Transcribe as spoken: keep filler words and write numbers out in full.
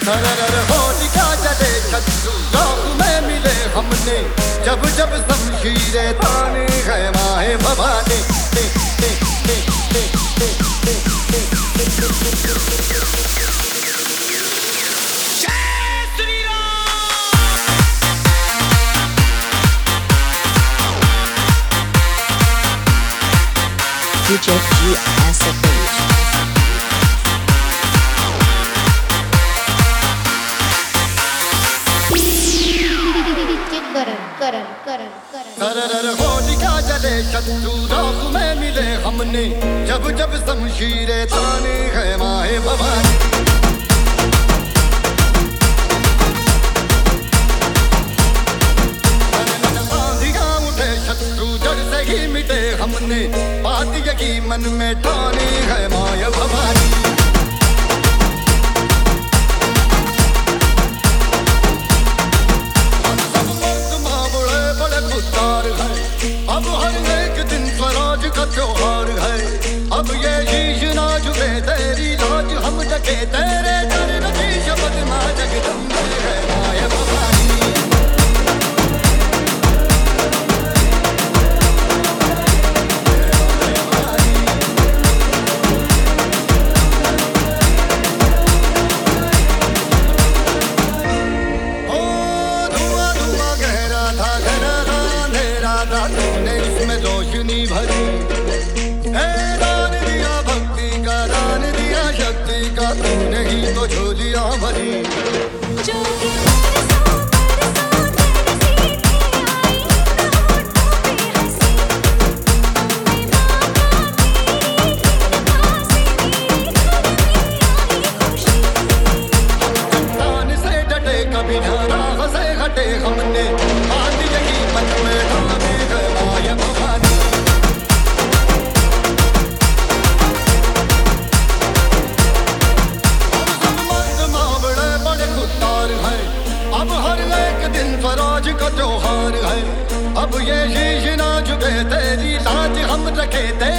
सरर होलिका जले शत्रु राह में मिले हमने, जब जब शमशीरें ताने है माहे Bhavani. D J G S F H सरर होलिका जले शत्रु राह में मिले हमने, जब जब शमशीरें ताने है माहे भवानी। आंधियां उठे शत्रु जड़ से ही मिटे हमने, बात यही मन में ठानी है माया भवानी। अब हर एक दिन स्वराज का त्योहार है, अब ये शीश ना झुके तेरी लाज हम डके तेरे चरण की शपथ मां जगदम्बे है माया भवानी। ओ धुआं धुआं गहरा था घना था अंधेरा था, तूने इसमें रोशनी भरी। है दान दिया भक्ति का, दान दिया शक्ति का, तूने ही तो झोलियां भरी। तान से डटे कभी ना राह से हटे हमने, बात यही मन में ठानी है माया भवानी। अब हर एक दिन स्वराज का त्योहार है, अब ये शीश ना झुके तेरी लाज हम रखे।